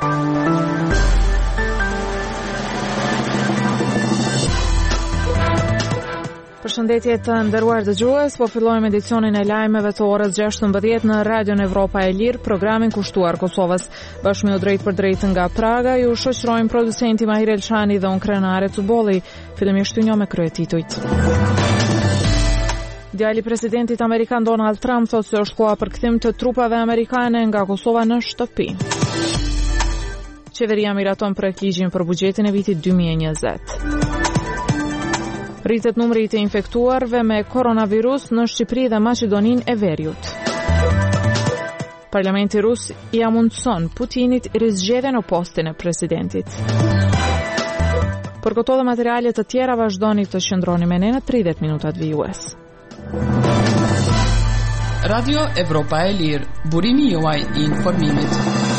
Përshëndetje të nderuar dëgjues, po fillojmë edicionin e lajmeve të orës 16 në Radion Evropa e Lirë, programin kushtuar Kosovës. Bashkë drejt për drejt nga Praga, ju shoqërojmë producenti Mahir Elshani dhe unë Krenare Tubolli. Fillimisht një me kryetitujt. Djali presidentit amerikan Donald Trump thotë se është koha për kthim të trupave amerikane nga Kosova në shtëpi. Qeveria miraton projekt ligjin për buxhetin e vitit 2020. Rritet numri të infektuarve me koronavirus në Shqipëri dhe Maqedoninë e Veriut. Parlamenti rus ia mundson Putinit rizgjedhjen në postin e presidentit. Për këto dhe materiale të tjera vazhdoni të qëndroni me ne në 30 minutat vijues. Radio Evropa e Lirë, burimi juaj I informimit.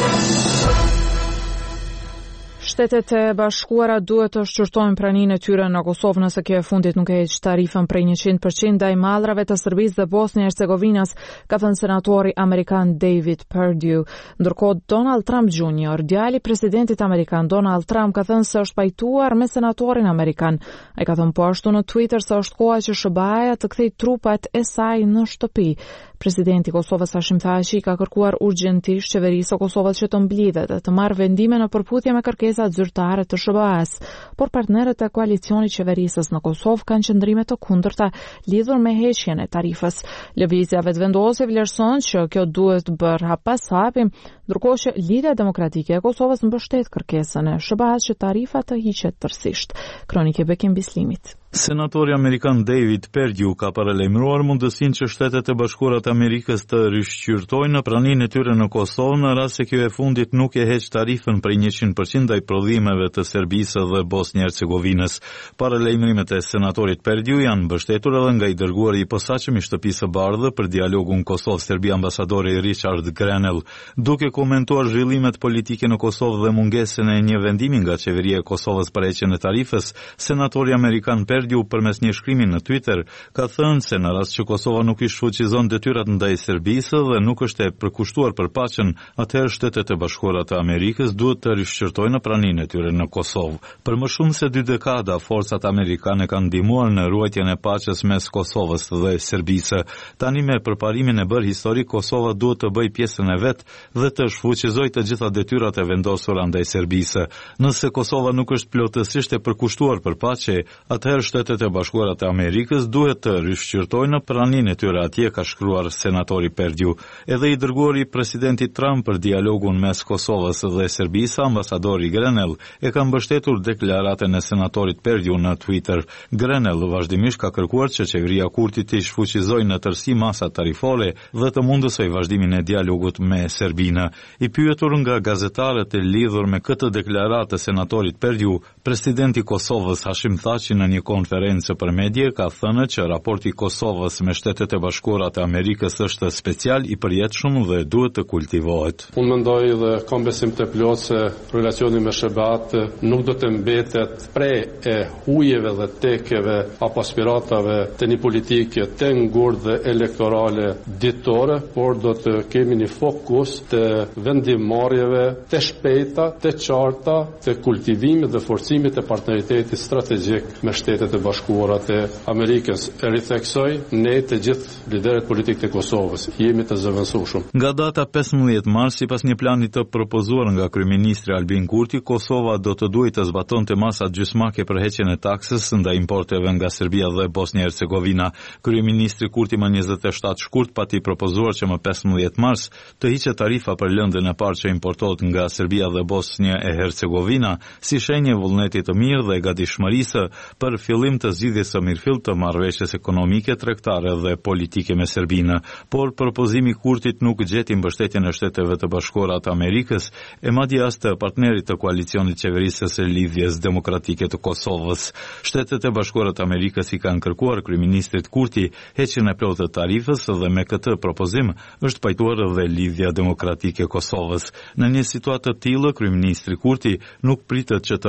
Shtetet e Bashkuara duhet të shqyrtojnë praninë e tyre në Kosovë nëse kjo e fundit nuk e heq tarifën prej 100% ndaj mallrave të Serbisë dhe Bosnjë e Hercegovinës, ka thënë senatori amerikan David Perdue. Ndërkohë Donald Trump Jr., djali presidentit amerikan Donald Trump, ka thënë se është pajtuar me senatorin amerikan. Ai ka thënë po ashtu në Twitter se është koha që SBA-ja të kthejë trupat e saj në shtëpi. Presidenti I Kosovës Hashim Thaçi ka kërkuar urgjentisht qeverisë së Kosovës që të mblidhet dhe të marrë vendime në përputhje me kërkesat zyrtare të SBA-s, por partnerët e koalicionit qeverisës në Kosovë kanë qëndrime të kundërta lidhur me heqjen e tarifës. Lëvizja vetëvendosje vlerëson që kjo duhet bërë hap pas hapi, ndërkohë që Lidhja Demokratike e Kosovës mbështet kërkesën e SBA-s që tarifa të hiqet tërësisht. Kronikë Bekim Bislimit. Senatori amerikan David Perdue ka paralajmëruar mundësinë që Shtetet e Bashkuara të Amerikës të rishqyrtojnë praninë e tyre në Kosovë në rast se kjo e fundit nuk e heq tarifën prej 100% ndaj prodhimeve të Serbisë dhe Bosnjë Hercegovinës. Paralajmërimet e senatorit Perdue janë mbështetur edhe nga I dërguari I posaçëm I Shtëpisë së Bardhë për dialogun Kosovë-Serbi ambasadori Richard Grenell, duke komentuar zhvillimet politike në Kosovë dhe mungesën e një vendimi nga qeveria e Kosovës për heqjen e tarifës. Senatori amerikan Perdue përmes një shkrimi në Twitter ka thënë se në rast që Kosova nuk I shfuqizon detyrat ndaj Serbisë dhe nuk është e përkushtuar për paqen, atëherë Shtetet e Bashkuara të Amerikës duhet të rishqyrtojnë praninë e tyre në Kosovë. Për më shumë se 2 dekada, forcat amerikane kanë ndihmuar në ruajtjen e paqes mes Kosovës dhe Serbisë. Tani me përparimin e bërë historik, Kosova duhet të bëjë pjesën e vet dhe të shfuqizojë të gjitha detyrat e vendosura ndaj Serbisë. Nëse Kosova nuk është plotësisht e përkushtuar për paqe, atëherë Shtetet e Bashkuara të Amerikës duhet të rishqyrtojnë praninë e tyre atje, ka shkruar senatori Perdue. Edhe I dërguari I presidentit Trump për dialogun mes Kosovës dhe Serbisë, ambasadori Grenell, e ka mbështetur deklaratën e senatorit Perdue në Twitter. Grenell vazhdimisht ka kërkuar që qeveria Kurti të shfuqizojë në tërësi masat tarifore dhe të mundësoj vazhdimin e dialogut me Serbinë. I pyetur nga gazetarët e lidhur me këtë deklaratë të senatorit Perdue, presidenti I Kosovës Hashim Thaçi në një konferencë për medje ka thënë që raporti I Kosovës me Shtetet e Bashkuara të Amerikës është special I përjetshëm dhe duhet të kultivohet. Unë mendoj dhe kam besim të plot se relacioni me SBA-t nuk do të mbetet prej e hujeve dhe tekeve apo aspiratave të një politike të ngurtë dhe elektorale ditore, por do të kemi një fokus të vendimarrjeve të shpejta, të qarta, të kultivimit dhe forcimit të partneritetit strategjik me Shtetet e Bashkuara të Amerikës. E ritheksoj, ne të gjithë liderët politikë të Kosovës jemi të zëvendësuar. Nga data 15 mars, sipas një plani të propozuar nga kryeministri Albin Kurti, Kosova do të duhet të zbatonte masat gjysmake për heqjen e taksës ndaj importeve nga Serbia dhe Bosnja e Hercegovina. Kryeministri Kurti më 27 shkurt pati propozuar që më 15 mars të hiqet tarifa për lëndën e parë që importohet nga Serbia dhe Bosnja e Hercegovina, si shenjë vullneti të mirë dhe gatishmërisë për fillim të zgjidhjes së mirëfillt të marrëveshjes ekonomike, tregtare dhe politike me Serbinë, por propozimi I Kurtit nuk gjeti mbështetjen e Shteteve të Bashkuara të Amerikës e madje as të partnerit të koalicionit qeverisë së Lidhjes Demokratike të Kosovës. Shtetet e Bashkuara të Amerikës I kanë kërkuar kryeministrit Kurti heqjen e plotë të tarifës dhe me këtë propozim është pajtuar edhe Lidhja Demokratike e Kosovës. Në një situatë të tillë, kryeministri Kurti nuk pritet që të arrijë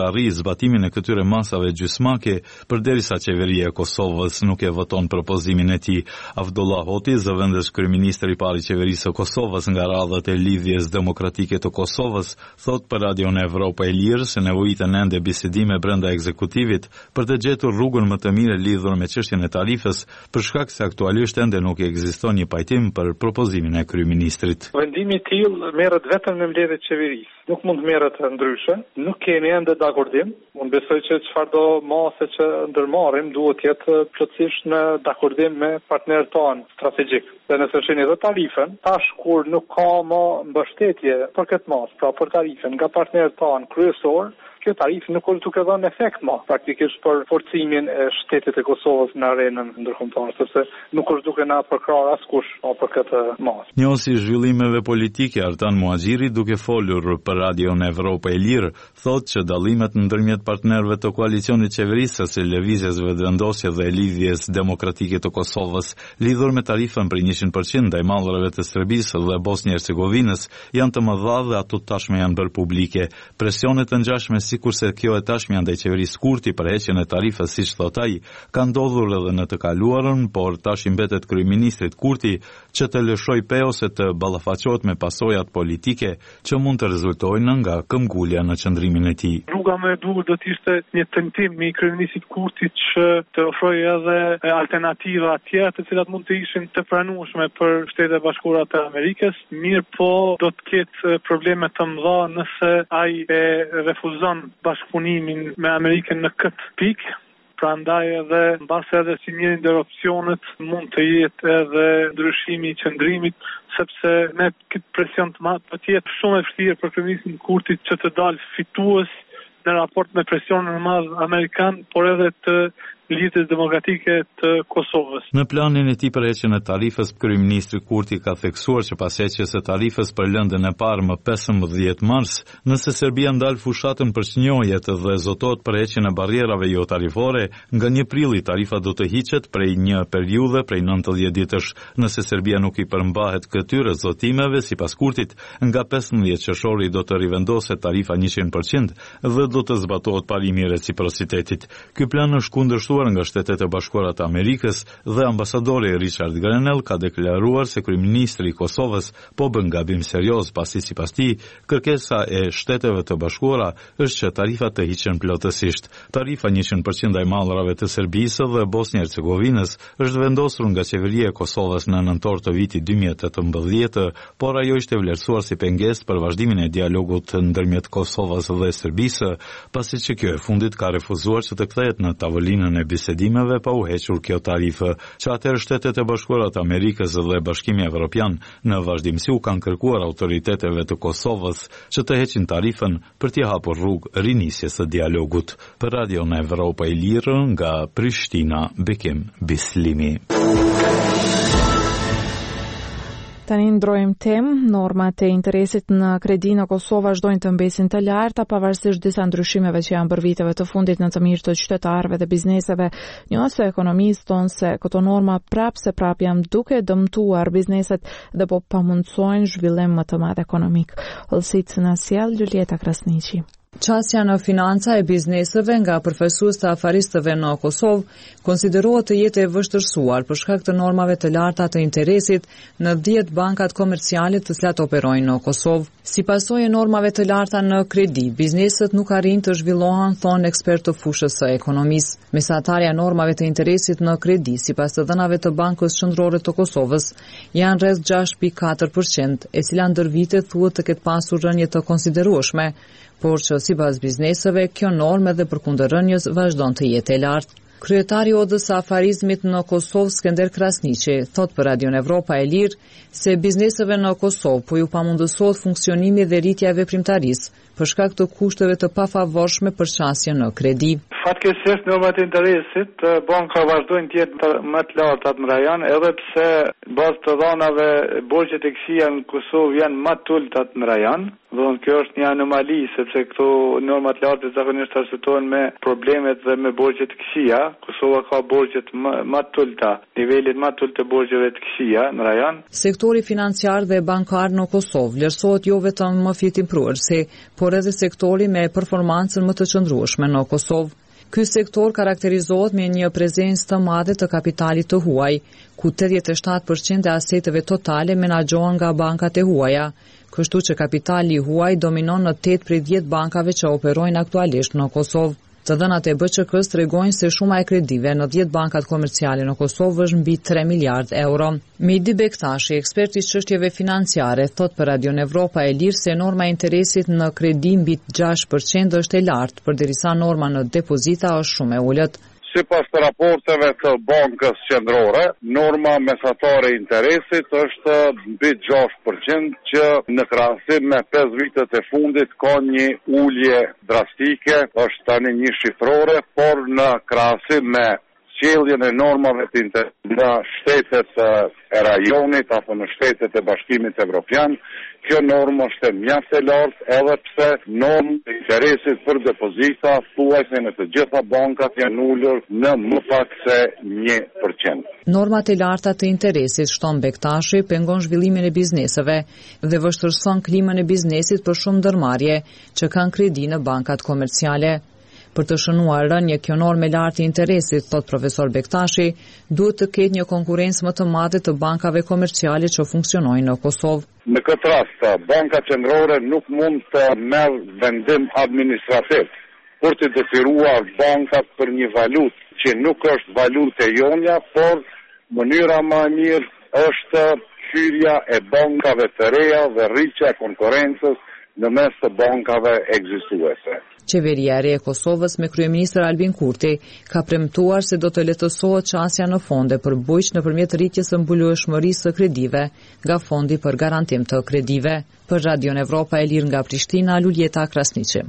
zbatimin e këtyre masave gjysmake, përderisa qeveria e Kosovës nuk e voton propozimin e tij. Avdullah Hoti, zëvendës kryeministër i parë i qeverisë së Kosovës nga radhët e lidhjes demokratike të Kosovës, thot për Radion Evropa e Lirë se nevojitet ende bisedime brenda ekzekutivit për të gjetur rrugën më të mirë lidhur me çështjen e tarifës, për shkak se aktualisht ende nuk ekziston një pajtim për propozimin e kryeministrit. Vendimi i tillë merret vetëm në mbledhjet e qeverisë. Nuk mund të merret ndryshe. Nuk kemi ende dakordim. Unë besoj që çfarëdo mase që ndërmarrim duhet të jetë plotësisht në dakordim me partnerët tanë strategjik. Dhe nëse shihni edhe tarifën, tash kur nuk ka më mbështetje për këtë mas, pra për tarifën nga partnerët tanë kryesor, kjo tarifë nuk është duke dhënë efekt më praktikisht për forcimin e shtetit e Kosovës në arenën ndërkombëtare, sepse nuk është duke na përkrahur askush për këtë mas. Njësi zhvillimeve politike Artan Muhaxhiri, duke folur për Radion Evropa e Lirë, thotë që dallimet ndërmjet partnerëve të koalicionit qeverisë së lëvizjes vendosje dhe lidhjes demokratike të Kosovës lidhur me tarifën për 100% ndaj mallrave të Serbisë dhe Bosnjë-Hercegovinës janë të mëdha dhe ato tashmë janë bërë publike. Presionet të ngjashme sikurse kjo e tashmja ndaj qeverisë Kurti për heqjen e tarifës, siç thot ai, ka ndodhur edhe në të kaluarën, por tash i mbetet kryeministrit Kurti që të lëshoj ose të ballafaqohet me pasojat politike që mund të rezultojnë nga këmbgulja në qëndrimin e tij. Rruga më e duhur do të ishte një tentim me kryeministit Kurti që të ofrojë edhe alternativa tjera të cilat mund të ishin të pranueshme për Shtetet e Bashkuara të Amerikës, mirë po do të ketë probleme të mëdha nëse ai e refuzon bashkëpunimin me Amerikën në këtë pikë. Prandaj edhe mbase edhe si njëri ndër opsionet mund të jetë edhe ndryshimi i qëndrimit, sepse me këtë presion të madh patjetër shumë e vështirë për kryeministin Kurti që të dalë fitues në raport me presionin e madh amerikan, por edhe të lidhjes demokratike të Kosovës. Në planin e tij për heqjen e tarifës, kryeministri Kurti ka theksuar që pas heqjes së tarifës për lëndën e parë më 15 mars, nëse Serbia ndal fushatën për çnjojet dhe zotohet për heqjen e barrierave jo tarifore, nga 1 prilli tarifa do të hiqet prej një periudhe prej 90 ditësh. Nëse Serbia nuk i përmbahet këtyre zotimeve, sipas Kurtit, nga 15 qershori do të rivendoset tarifa 100% dhe do të zbatohet parimi i reciprocitetit. Ky plan është kundërshtuar nga Shtetet e Bashkuara të Amerikës dhe ambasadori Richard Grenell ka deklaruar se kryeministri i Kosovës po bën gabim serioz, pasi sipas tij kërkesa e Shteteve të Bashkuara është që tarifat të hiqen plotësisht. Tarifa 100% ndaj mallrave të Serbisë dhe Bosnjë-Hercegovinës është vendosur nga qeveria e Kosovës në nëntor të vitit 2018, por ajo ishte vlerësuar si pengesë për vazhdimin e dialogut ndërmjet Kosovës dhe Serbisë, pasi që kjo e fundit ka refuzuar që të kthehet në tavolinën e bisedimeve pa u hequr kjo tarifë, që atëherë Shtetet e Bashkuara të Amerikës dhe Bashkimi Evropian në vazhdimsi u kanë kërkuar autoriteteve të Kosovës që të heqin tarifën për t'i hapur rrugë rinisjes së dialogut. Për Radion Evropa e Lirë nga Prishtina, Bekim Bislimi. Tani ndrojmë temë, normat e interesit në kredi në Kosovë vazhdojnë të mbesin të larta pavarësisht disa ndryshimeve që janë bërë viteve të fundit në të mirë të qytetarëve dhe bizneseve. Njëse ekonomistë thonë se këto norma prap janë duke dëmtuar bizneset dhe po pamundësojnë zhvillim më të madh ekonomik. Hollësitës në sjell Julieta Krasniqi. Qasja në financa e bizneseve nga përfaqësues të afaristëve në Kosovë konsiderohet të jetë e vështirësuar për shkak të normave të larta të interesit në 10 bankat komerciale të cilat operojnë në Kosovë. Si pasojë e normave të larta në kredi, bizneset nuk arrin të zhvillohen, thonë ekspert të fushës së ekonomisë. Mesatarja e normave të interesit në kredi, sipas të dhënave të Bankës Qendrore të Kosovës, janë rreth 6.4%, e cila ndër vite thuhet të ketë pasur rënje të konsiderueshme, por që sipas bizneseve kjo normë edhe përkundër rënjes vazhdon të jetë e lartë. Kryetari i Odës së afarizmit në Kosovë, Skender Krasniqi, thot për Radion Evropa e Lirë se bizneseve në Kosovë po ju pamundësohet funksionimi dhe rritja e veprimtarisë për shkak të kushteve të pafavorshme për çasje në kredi. Fatkeqësisht normat e interesit banka vazhdojnë të jetë më të larta në rajon, edhe pse bazë të dhënave borxhet e këqija në Kosovë janë më të ulta në rajon. Dhe kjo është një anomali, sepse këto normat larta zakonisht arsetohen me problemet dhe me borxhet e këqija, Kosova ka borxhet më të ulta, nivelet më të ulta të borxheve të këqija në rajon. Sektori financiar dhe bankar në Kosovë vlerësohet jo vetëm më fitimprurësi, por edhe sektori me performancën më të qëndrueshme në Kosovë. Ky sektor karakterizohet me një prezencë të madhe të kapitalit të huaj, ku 87% e aseteve totale menaxhohen nga bankat e huaja, kështu që kapitali huaj dominon në 8 prej 10 bankave që operojnë aktualisht në Kosovë. Të dhënat e BÇK-s tregojnë se shuma e kredive në 10 bankat komerciale në Kosovë është mbi 3 miliard euro. Midi Bektashi, ekspert i çështjeve financiare, thot për Radio Evropa e Lirë se norma e interesit në kredi mbi 6% është e lartë, përderisa norma në depozita është shumë e ulët. Sipas të raporteve të Bankës Qendrore, norma mesatare e interesit është mbi 6% që në krahasim me 5 vitet e fundit ka një ulje drastike, është tani një shifrore, por në krahasim me sjelljen e normave të në shtetet e rajonit apo në shtetet e Bashkimit Evropian, kjo normë është mjaft e lartë, edhe pse norma e interesit për depozita thuajse në të gjitha bankat janë ulur në më pak se 1%. Normat e larta të interesit, shton Bektashi, pengon zhvillimin e bizneseve dhe vështirëson klimën e biznesit për shumë ndërmarrje që kanë kredi në bankat komerciale. Për të shënuar rënje kjo normë e lartë e interesit, thot profesor Bektashi, duhet të ketë një konkurrencë më të madhe të bankave komerciale që funksionojnë në Kosovë. Në këtë rast, Banka Qendrore nuk mund të merr vendim administrativ për të detyruar bankat për një valutë që nuk është valutë e jonja, por mënyra më e mirë është hyrja e bankave të reja dhe rritja e konkurrencës në mes të bankave ekzistuese. Qeveria e re e Kosovës me kryeministër Albin Kurti ka premtuar se do të lehtësohet çësia në fonde për bujq nëpërmjet rritjes së mbulueshmërisë së kredive nga Fondi për Garantim të Kredive. Për Radio Evropa e Lirë nga Prishtina, Luljeta Krasniqi.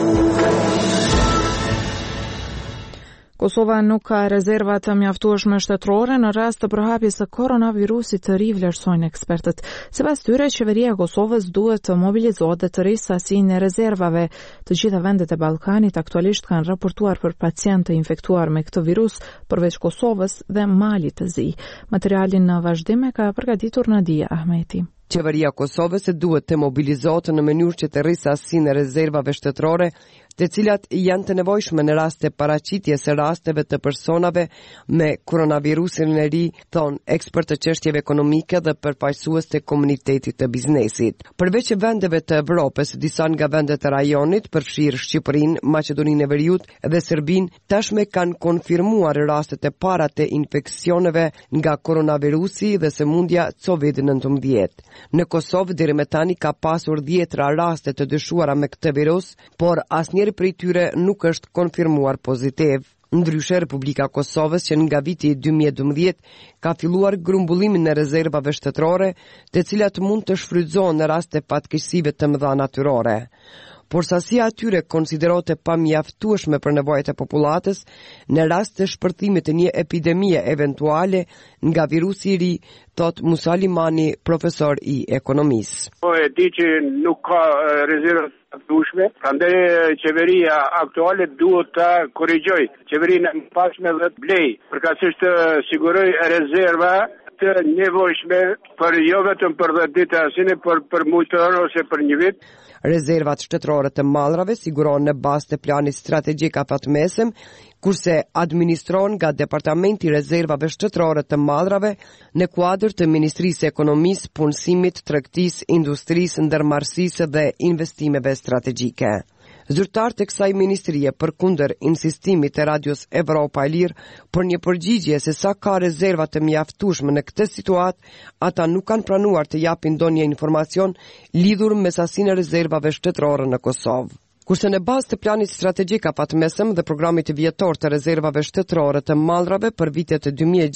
Kosova nuk ka rezerva të mjaftueshme shtetërore në rast të përhapjes së koronavirusit të ri, vlerësojnë ekspertët. Sipas tyre, qeveria e Kosovës duhet të mobilizohet dhe të rrisë sasinë e rezervave. Të gjitha vendet e Ballkanit aktualisht kanë raportuar për pacientë të infektuar me këtë virus, përveç Kosovës dhe Malit të Zi. Materialin në vazhdim e ka përgatitur Nadia Ahmeti. Qeveria e Kosovës duhet të mobilizohet në mënyrë që të rrisë sasinë e rezervave shtetërore, të cilat janë të nevojshme në rast të paraqitjes së rasteve të personave me koronavirusin e ri, thon ekspert të çështjeve ekonomike dhe përfaqësues të komunitetit të biznesit. Përveç vendeve të Evropës, disa nga vendet e rajonit, përfshirë Shqipërinë, Maqedoninë e Veriut dhe Serbinë, tashmë kanë konfirmuar rastet e para të infeksioneve nga koronavirusi dhe sëmundja COVID-19. Në Kosovë deri më tani ka pasur 10 raste të dyshuara me këtë virus, por asnjëri prej tyre nuk është konfirmuar pozitiv. Ndryshe, Republika e Kosovës që nga viti 2012 ka filluar grumbullimin e rezervave shtetërore, të cilat mund të shfrytëzohen në raste fatkeqësive të mëdha natyrore. Por sasia atyre konsiderohet e pamjaftueshme për nevojat e popullatës në rast të shpërthimit të një epidemie eventuale nga virusi i ri, thot Musa Limani, profesor i ekonomisë. Po e di që nuk ka rezervë të dushme, prandaj qeveria aktuale duhet ta korrigjoj. Qeveria e pashme dhe të blej, përkatësisht të siguroj rezerva të nevojshme për jo vetëm për 10 ditë asine, për mujtër ose për një vit. Rezervat shtetërore të mallrave sigurohen në bazë të planit strategjik afatmesëm, kurse administrohen nga Departamenti i Rezervave Shtetërore të Mallrave në kuadër të Ministrisë së Ekonomisë, Punësimit, Tregtisë, Industrisë, Ndërmarrësisë dhe Investimeve Strategjike. Zyrtarët e kësaj ministrie përkundër insistimit të Radios Evropa e Lirë për një përgjigje se sa ka rezerva të mjaftueshme në këtë situatë, ata nuk kanë pranuar të japin ndonjë informacion lidhur me sasinë e rezervave shtetërore në Kosovë. Kurse në bazë të planit strategjik afatmesëm dhe programit vjetor të rezervave shtetërore të mallrave për vitet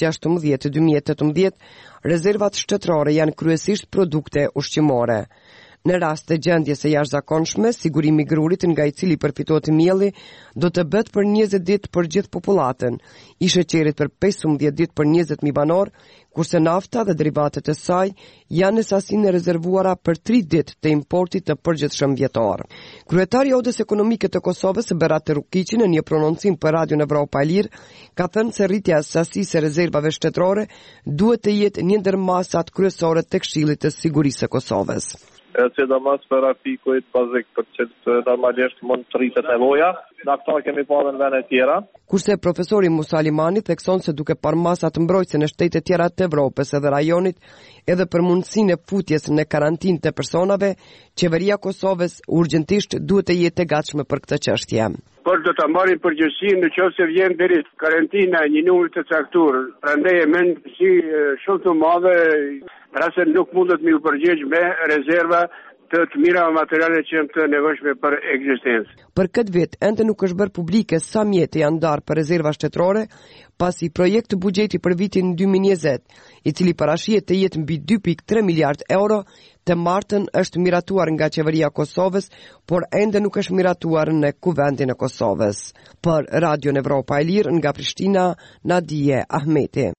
2016-2018, rezervat shtetërore janë kryesisht produkte ushqimore. Në rast të gjendjes së jashtëzakonshme, sigurimi i grurit nga i cili përfitohet mielli do të bëhet për 20 ditë për gjithë popullatën, i sheqerit për 15 ditë për 20.000 banor, kurse nafta dhe derivatet e saj janë në sasinë rezervuara për 3 ditë të importit të përgjithshëm vjetor. Kryetari i Odës Ekonomike të Kosovës, Berat Rukiqi, në një prononcim për Radion Evropa e Lirë, ka thënë se rritja e sasisë së rezervave shtetërore duhet të jetë një ndër masat kryesore të Këshillit të Sigurisë së Kosovës. Sidomos për artikuit bazik për që normalisht mund të rritet nevoja, në këto kemi parë në vende tjera. Kurse profesori Musa Limani thekson se duke parë masat mbrojtëse në shtete tjera të Evropës edhe rajonit, edhe për mundësinë e futjes në karantinë të personave, qeveria Kosovës urgjentisht duhet të jetë e gatshme për këtë çështje. Por do ta marrin përgjegjësinë nëse vjen deri karantina një numër të caktuar, prandaj e mend si shumë të madhe, rase nuk mundet me u përgjigj me rezerva të mira materiale që janë të nevojshme për ekzistencë. Për këtë vit, ende nuk është bërë publike sa mjete janë ndarë për rezerva shtetërore, pasi projekt të buxheti për vitin 2020, i cili parashihet të jetë mbi 2.3 miliard euro, të martën është miratuar nga qeveria Kosovës, por ende nuk është miratuar në Kuvendin e Kosovës. Për Radion Evropa e Lirë nga Prishtina, Nadije Ahmeti.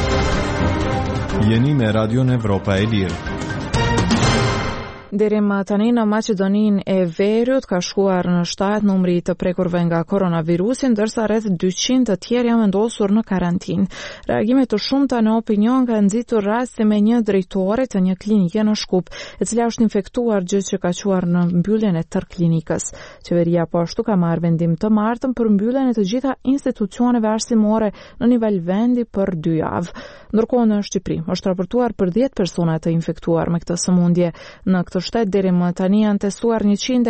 Jeni me Radion Evropa e Lirë. Deri më tani në Maqedoninë e Veriut ka shkuar në 7 numri të prekurve nga koronavirusi, ndërsa rreth 200 të tjerë janë vendosur në karantinë. Reagime të shumta në opinion ka nxitur rasti me një drejtore të një klinike në Shkup, e cila është infektuar, gjë që ka quar në mbylljen e tërë klinikës. Qeveria po ashtu ka marrë vendim të martën për mbylljen e të gjitha institucioneve arsimore në nivel vendi për 2 javë. Ndërkohë në Shqipëri është raportuar për 10 persona të infektuar me këtë sëmundje. Në këtë shtet deri më tani janë testuar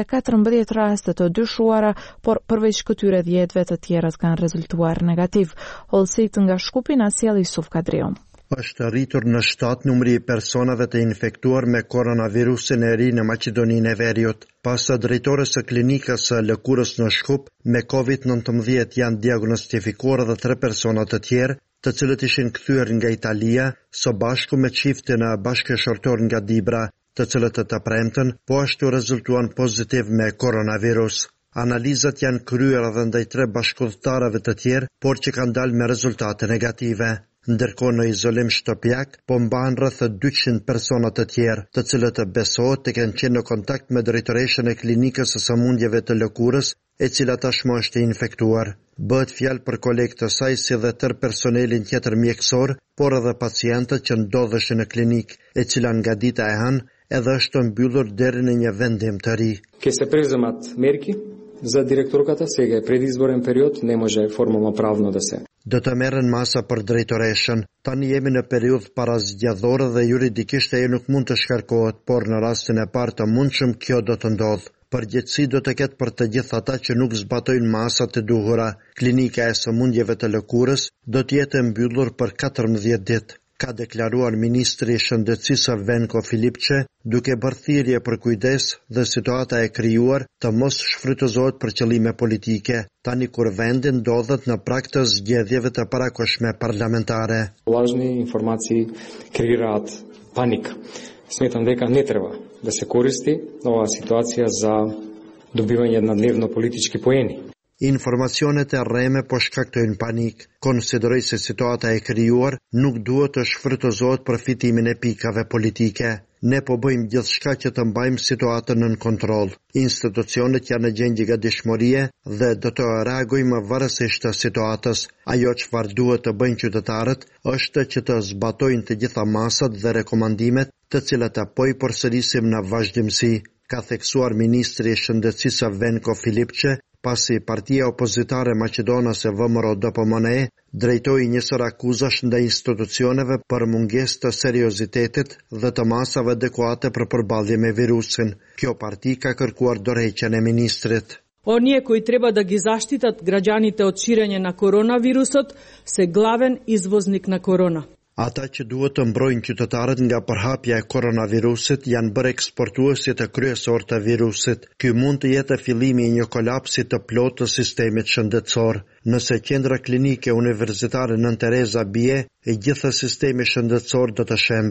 114 raste të dyshuara, por përveç këtyre 10 të tjerat kanë rezultuar negativ. Hollësit nga Shkupi na sjell Yusuf Kadriu. Është rritur në 7 numri i personave të infektuar me koronavirusin e ri në Maqedoninë e Veriut. Pas së drejtores së klinikës së lëkurës në Shkup me COVID-19 janë diagnostifikuar edhe 3 persona të tjerë, të cilët ishin kthyer nga Italia, së bashku me çiftin bashkëshortor nga Dibra, të cilët të premten po ashtu rezultuan pozitiv me koronavirus. Analizat janë kryer edhe ndaj 3 bashkëdhëtarëve të tjerë, por që kanë dalë me rezultate negative. Ndërkohë në izolim shtëpiak po mbahen rreth 200 persona të tjerë, të cilët besohet të kenë qenë në kontakt me drejtoreshën e klinikës së sëmundjeve të lëkurës, e cila tashmë është infektuar. Bëhet fjalë për kolegë të saj si dhe tërë personelin tjetër mjekësor, por edhe pacientët që ndodheshin në klinikë, e cila nga dita e hënë edhe është mbyllur deri në një vendim të ri. Ќе se преземат мерки за директорката сега е предизборен период, не може формално правно да се. Do të merren masa për drejtoreshën. Tani jemi në periudhë parazgjedhore dhe juridikisht ajo nuk mund të shkarkohet, por në rastin e parë të mundshëm kjo do të ndodhë. Përgjegjësi do të ketë për të gjithë ata që nuk zbatojnë masat të duhura. Klinika e sëmundjeve të lëkurës do të jetë mbyllur për 14 ditë, ka deklaruar ministri i shëndetësisë Venko Filipçe, duke bërë thirrje për kujdes dhe situata e krijuar të mos shfrytëzohet për qëllime politike, tani kur vendi ndodhet në prag të zgjedhjeve të parakoshme parlamentare. Lažni informaции креираат паника. Сметам дека не треба да се користи оваа ситуација за добивање на дневно политички поени. Informacionet e rreme po shkaktojnë panik. Konsideroj se situata e krijuar nuk duhet të shfrytëzohet për fitimin e pikave politike. Ne po bëjmë gjithçka që të mbajmë situatën nën kontroll. Institucionet janë në gjendje gatishmërie dhe do të reagojmë varësisht të situatës. Ajo çfarë duhet të bëjnë qytetarët është që të zbatojnë të gjitha masat dhe rekomandimet, të cilat apo i përsërisim në vazhdimsi, ka theksuar ministri i shëndetësisë Venko Filipçe, pasi partia opozitare maqedonase VMRO-DPMNE drejtoi njësër akuzash ndaj institucioneve për mungesë të seriozitetit dhe të masave adekuate për përballje me virusin. Kjo parti ka kërkuar dorëheqjen e ministrit. Оние кои треба да ги заштитат граѓаните од ширење на коронавирусот се главен извозник на корона. Ata që duhet të mbrojnë qytetarët nga përhapja e koronavirusit janë bërë eksportuesit të kryesor të virusit. Ky mund të jetë fillimi i një kolapsi të plotë të sistemit shëndetësor. Nëse qendra klinike universitare Nën Tereza bie, e gjithë sistemi shëndetësor do të shembet.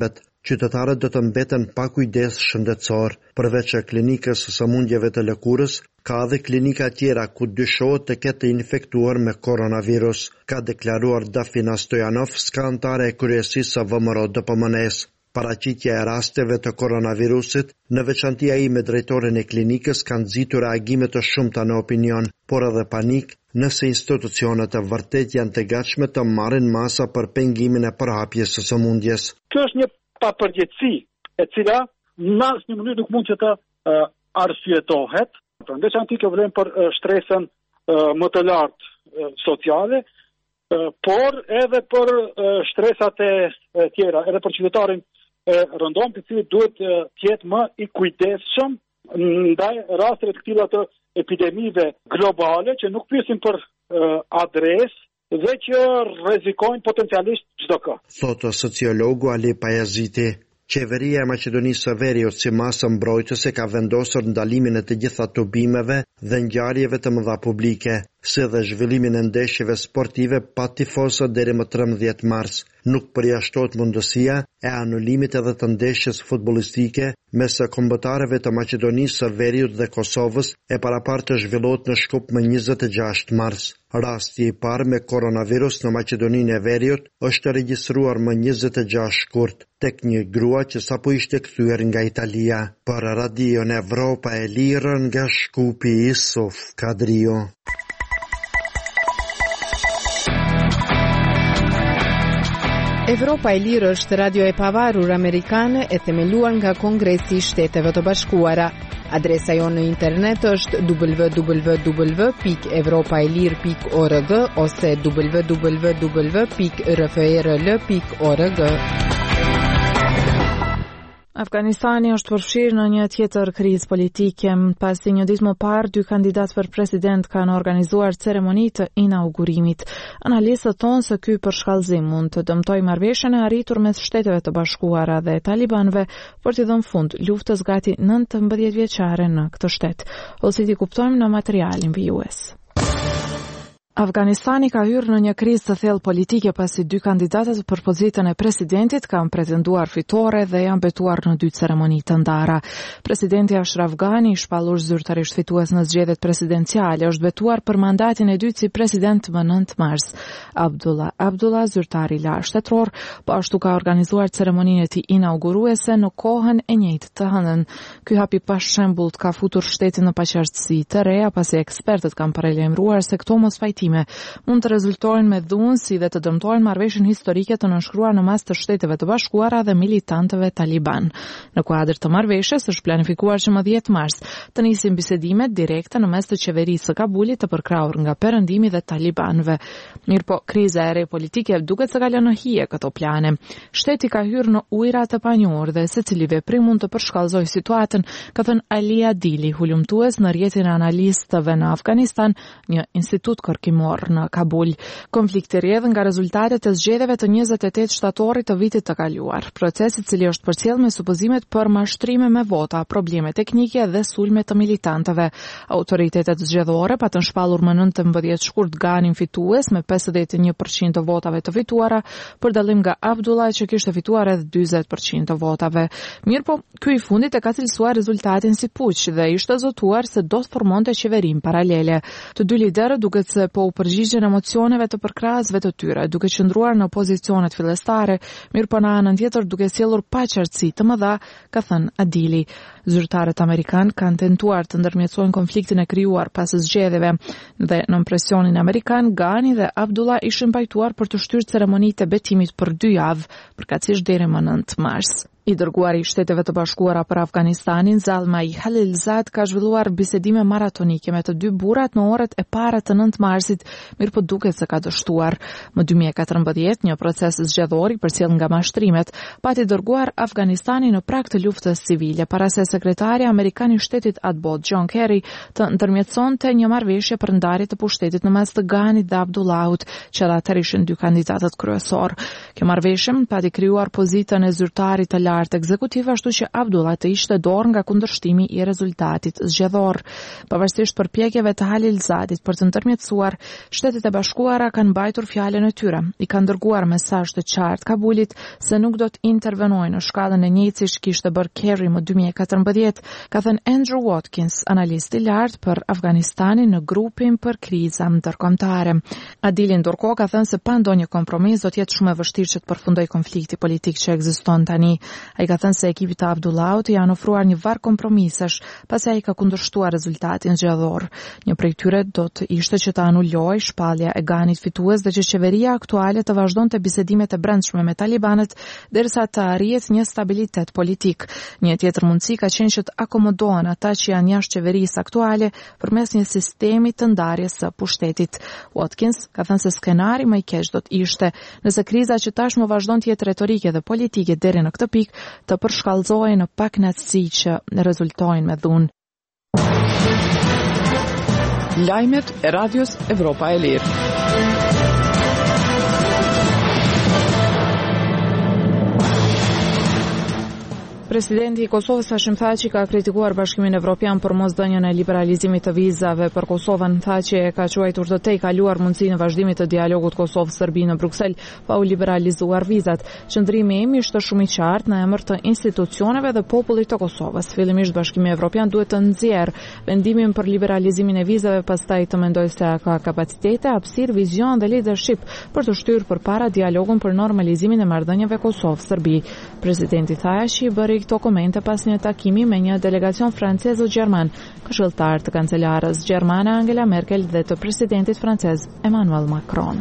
qytetarët do të mbeten pa kujdes shëndetësor. Përveç klinikës së sëmundjeve të lëkurës, ka edhe klinika tjera ku dyshohet të ketë infektuar me koronavirus, ka deklaruar Dafina Stojanov, anëtare e kryesisë së VMRO-DPMNE-s. Paraqitja e rasteve të koronavirusit, në veçanti ai me drejtorin e klinikës, kanë nxitur reagime të shumta në opinion, por edhe panik, nëse institucionet e vërtet janë të gatshme të marrin masa për pengimin e përhapjes së sëmundjes. Kjo është një papërgjegjësi e cila në asnjë mënyrë nuk mund që të arsyetohet. Veçanti kjo vlen për shtresën më të lartë sociale, por edhe për shtresat e tjera, edhe për qytetarin e rëndom, i cili duhet të jetë më i kujdesshëm ndaj rasteve të tilla të epidemive globale që nuk pyesin për adresë dhe që rrezikojnë potencialisht çdo kë. Thotë sociologu Ali Pajaziti. Qeveria e Maqedonisë së Veriut si masë mbrojtëse ka vendosur ndalimin e të gjitha tubimeve dhe ngjarjeve të mëdha publike, si dhe zhvillimin e ndeshjeve sportive pa tifosë deri më 13 mars. Nuk përjashtohet mundësia e anulimit edhe të ndeshjes futbollistike mes kombëtarëve të Maqedonisë së Veriut dhe Kosovës e paraparë të zhvillohet në Shkup më 26 mars. Rasti i parë me koronavirus në Maqedoninë e Veriut është regjistruar më 26 shkurt tek një grua që sapo ishte kthyer nga Italia. Për Radion Evropa e Lirë nga Shkupi, Isuf Kadrio. Evropa e Lirë është radio e pavarur amerikane e themeluar nga Kongresi i Shteteve të Bashkuara. Adresa jonë në internet është www.evropaelir.org ose www.rfrl.org. Afganistani është përfshirë në një tjetër krizë politike. Pasi një ditë më parë, 2 kandidatë për president kanë organizuar ceremoni të inaugurimit. Analistët thonë se ky përshkallëzim mund të dëmtojë marrëveshjen e arritur mes Shteteve të Bashkuara dhe talibanëve për të dhënë fund luftës gati 19 vjeçare në këtë shtet. Ose ti kuptojmë në materialin vijues. Afganistani ka hyrë në një krizë të thellë politike pasi 2 kandidatët për pozitën e presidentit kanë pretenduar fitore dhe janë betuar në 2 ceremoni të ndara. Presidenti Ashraf Ghani, shpallur zyrtarisht fitues në zgjedhjet presidenciale, është betuar për mandatin e dytë si president më 9 mars. Abdullah, zyrtari i lartë shtetror, po ashtu ka organizuar ceremoninë e tij inauguruese në kohën e njëjtë të hënën. Ky hapi pas shembullt ka futur shtetin në paqartësi të reja pasi ekspertët kanë paralajmëruar se këto mosfajtime mund të rezultojnë me dhunësi dhe të dëmtojnë marrëveshjen historike të nënshkruar në mes të Shteteve të Bashkuara dhe militantëve taliban. Në kuadër të marrëveshjes është planifikuar që më 10 mars të nisin bisedimet direkte në mes të qeverisë së Kabulit të përkrahur nga perëndimi dhe talibanëve. Mirëpo, kriza e re politike duket se ka lënë në hije këto plane. Shteti ka hyrë në ujëra të panjohur dhe secili veprim mund të përshkallëzojë situatën, ka thënë Ali Adili, hulumtues në rrjetin e analistëve në Afganistan, një institut në Kabul. Konflikti rrjedh nga rezultatet e zgjedhjeve të 28 shtatorit të vitit të kaluar. Procesi i cili është përcjell me supozimet për mashtrime me vota, probleme teknike dhe sulme të militantëve. Autoritetet zgjedhore patën shpallur më 19 shkurt Ghanin fitues me 51% të votave të fituara, për dallim nga Abdullah që kishte fituar edhe 40% të votave. Mirëpo, ky i fundit e ka cilësuar rezultatin si puq dhe ishte zotuar se do të formonte qeverim paralele. Të dy liderët duket se po u përgjigjen emocioneve të përkrahësve të tyre, duke qëndruar në pozicionet fillestare, mirëpo në anën tjetër duke sjellur paqartësi të mëdha, ka thënë Adili. Zyrtarët amerikanë kanë tentuar të ndërmjetësojnë konfliktin e krijuar pas zgjedhjeve dhe në presionin amerikan, Ghani dhe Abdullah ishin pajtuar për të shtyrë ceremonitë e betimit për 2 javë, përkatësisht deri më 9 mars. I dërguari i Shteteve të Bashkuara për Afganistanin, Zalmay Khalilzad, ka zhvilluar bisedime maratonike me të 2 burrat në orët e para të 9 marsit, mirëpo duket se ka dështuar. Më 2014, një proces zgjedhor i përcjell nga mashtrimet, pati dërguar Afganistanin në prag të luftës civile para se sekretari amerikan i shtetit Atbot John Kerry të ndërmjetësonte një marrëveshje për ndarje të pushtetit në mes të Ghanit dhe Abdullahut, që ata ishin dy kandidatët kryesor. Kjo marrëveshje pati krijuar pozitën e zyrtarit të lartë ekzekutiv, ashtu që Abdullah të ishte dorë nga kundërshtimi i rezultatit zgjedhor. Pavarësisht përpjekjeve të Halil Zadit për të ndërmjetësuar, Shtetet e Bashkuara kanë mbajtur fjalën e tyre. I kanë dërguar mesazh të qartë Kabulit se nuk do të intervenojnë në shkallën e njëjtë siç kishte bërë Kerry më 2014, ka thënë Andrew Watkins, analist i lartë për Afganistanin në grupin për kriza ndërkombëtare. Adili ndërkohë ka thënë se pa ndonjë kompromis do të jetë shumë e vështirë që të përfundojë konflikti politik që ekziston tani. Ai ka thënë se ekipit të Abdullahut janë ofruar një varg kompromisesh, pasi ai ka kundërshtuar rezultatin zgjedhor. Një prej tyre do të ishte që të anulojë shpallja e Ghanit fitues dhe që qeveria aktuale të vazhdonte bisedimet e brendshme me talibanët derisa të arrihet një stabilitet politik. Një tjetër mundësi ka qenë që të akomodohen ata që janë jashtë qeverisë aktuale përmes një sistemi të ndarjes së pushtetit. Watkins ka thënë se skenari më i keq do të ishte nëse kriza që tashmë vazhdon të jetë retorike dhe politike deri në këtë pikë të përshkallëzohej në pakënaqësi që rezultojnë me dhunë. Lajmet e Radios Evropa e Lirë. Presidenti i Kosovës Hashim Thaçi ka kritikuar Bashkimin Evropian për mosdhënien e liberalizimit të vizave për Kosovën. Thaçi e ka quajtur të tejkaluar mundësinë e vazhdimit të dialogut Kosovë-Serbi në Bruksel pa u liberalizuar vizat. Qëndrimi im ishte shumë i qartë në emër të institucioneve dhe popullit të Kosovës. Fillimisht Bashkimi Evropian duhet të nxjerrë vendimin për liberalizimin e vizave, pastaj të mendojë se ka kapacitete, hapësirë, vizion dhe leadership për të shtyrë përpara dialogun për normalizimin e marrëdhënieve Kosovë-Serbi. Presidenti Thaçi bëri këto komente pas një takimi me një delegacion francez-gjerman, këshilltar të kancelarës gjermane Angela Merkel dhe të presidentit francez Emmanuel Macron.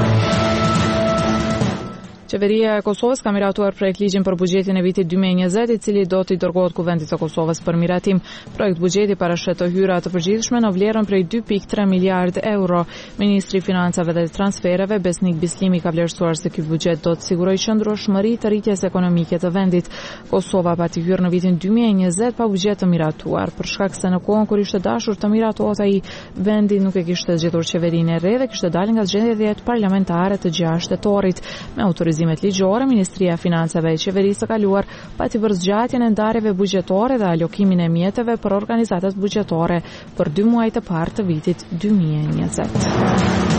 Qeveria e Kosovës ka miratuar projekt ligjin për buxhetin e vitit 2020, i cili do t'i dërgohet Kuvendit të Kosovës për miratim. Projekt buxheti parashet të hyra të përgjithshme në vlerën prej 2.3 miliardë euro. Ministri i Financave dhe Transfereve Besnik Bislimi ka vlerësuar se ky buxhet do të sigurojë qëndrueshmëri të rritjes ekonomike të vendit. Kosova pati hyrë në vitin 2020 pa buxhet të miratuar, për shkak se në kohën kur ishte dashur të miratohet ai, vendi nuk e kishte zgjedhur qeverinë e re dhe kishte dalë nga zgjedhjet parlamentare të 6 shtetorit. Me autorizimet ligjore, Ministria e Financave e Qeverisë së kaluar pati bërë zgjatjen e ndarjeve buxhetore dhe alokimin e mjeteve për organizatat buxhetore për 2 muajt e parë të vitit 2020.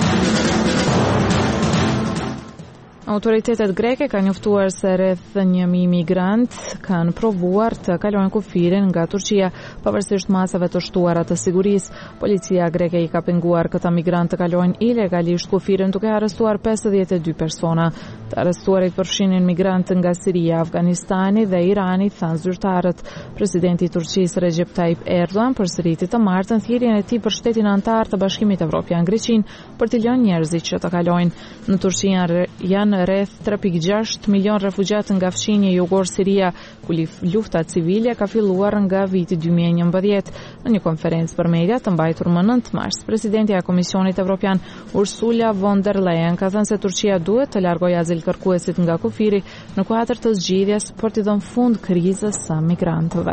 Autoritetet greke kanë njoftuar se rreth 1.000 migrant kanë provuar të kalojnë kufirin nga Turqia, pavarësisht masave të shtuara të sigurisë. Policia greke i ka penguar këta migrant të kalojnë ilegalisht kufirin, duke arrestuar 52 persona. Të arrestuarit përfshinin migrant nga Siria, Afganistani dhe Irani, thanë zyrtarët. Presidenti i Turqisë Recep Tayyip Erdogan përsëriti të martën thirrjen e tij për shtetin antar të Bashkimit Evropian, Greqinë, për të lënë njerëzit që të kalojnë. Në Turqi janë rreth 3.6 milion refugjat nga fqinje jugor Siria, ku lufta civile ka filluar nga viti 2011. Në një konferencë për media të mbajtur më 9 mars, presidenti e Komisionit Evropian Ursula von der Leyen ka thënë se Turqia duhet të largojë azilkërkuesit nga kufiri në kuadër të zgjidhjes për të dhënë fund krizës së migrantëve.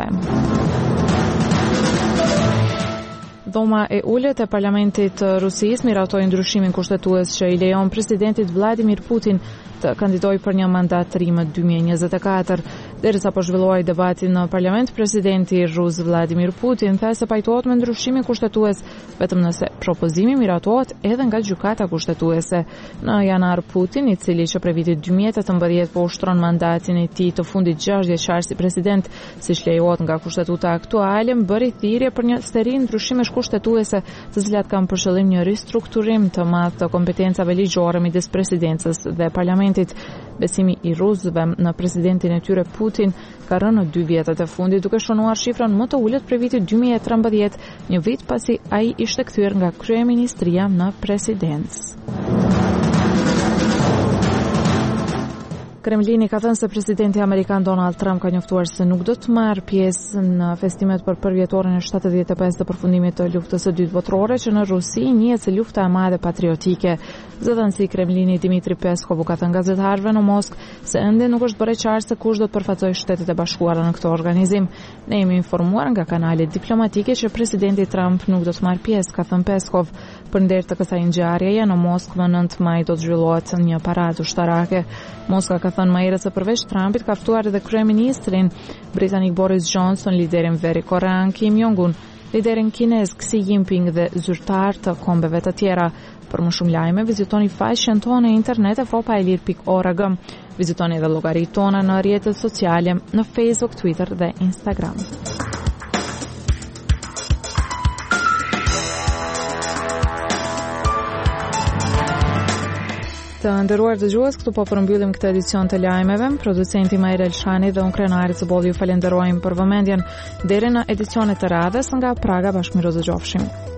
Dhoma e ulët e Parlamentit të Rusisë miratoi ndryshimin kushtetues që i lejon presidentit Vladimir Putin të kandidojë për një mandat të ri më 2024. Derisa po zhvillohej debati në parlament, presidenti rus Vladimir Putin tha se pajtohet me ndryshimin kushtetues vetëm nëse propozimi miratohet edhe nga gjykata kushtetuese. Në janar, Putin, i cili që prej vitit 2018 po ushtron mandatin e tij të fundit 6 vjeçar si president, siç lejohet nga kushtetuta aktuale, bëri thirrje për një seri ndryshimesh kushtetuese, të cilat kanë për qëllim një ristrukturim të madh të kompetencave ligjore midis presidencës dhe parlamentit. Besimi i rusëve në presidentin e tyre Putin ka rënë në 2 vjetët e fundit, duke shënuar shifrën më të ulët prej vitit 2013, një vit pasi ai ishte kthyer nga kryeministria në presidencë. Kremlini ka thënë se presidenti amerikan Donald Trump ka njoftuar se nuk do të marrë pjesë në festimet për përvjetorin e 75 të përfundimit të luftës së dytë botërore, që në Rusi njihet si lufta e madhe patriotike. Zëdhënësi i Kremlinit Dmitri Peskov ka thënë gazetarëve në Moskë se ende nuk është bërë qartë se kush do të përfaqësojë Shtetet e Bashkuara në këtë organizim. Ne jemi informuar nga kanalet diplomatike që presidenti Trump nuk do të marrë pjesë, ka thënë Peskov. Përndër të kësaj ngjarjeje në Moskë më 9 maj do të zhvillohet një paradë ushtarake. Moska ka thënë më herët se përveç Trumpit ka ftuar edhe kryeministrin britanik Boris Johnson, liderin veri korean Kim Jong-un, liderin kinez Xi Jinping dhe zyrtar të kombeve të tjera. Për më shumë lajme, vizitoni faqen tonë në internet evropaelir.org. Vizitoni edhe llogaritë tona në rrjetet sociale në Facebook, Twitter dhe Instagram. Të nderuar dëgjues, këtu po përmbyllim këtë edicion të lajmeve. Producenti Majer Elshani dhe unë Krenari Cëbolli ju falenderojmë për vëmendjen. Deri në edicionet të radhës nga Praga, bashkë miru dëgjofshim.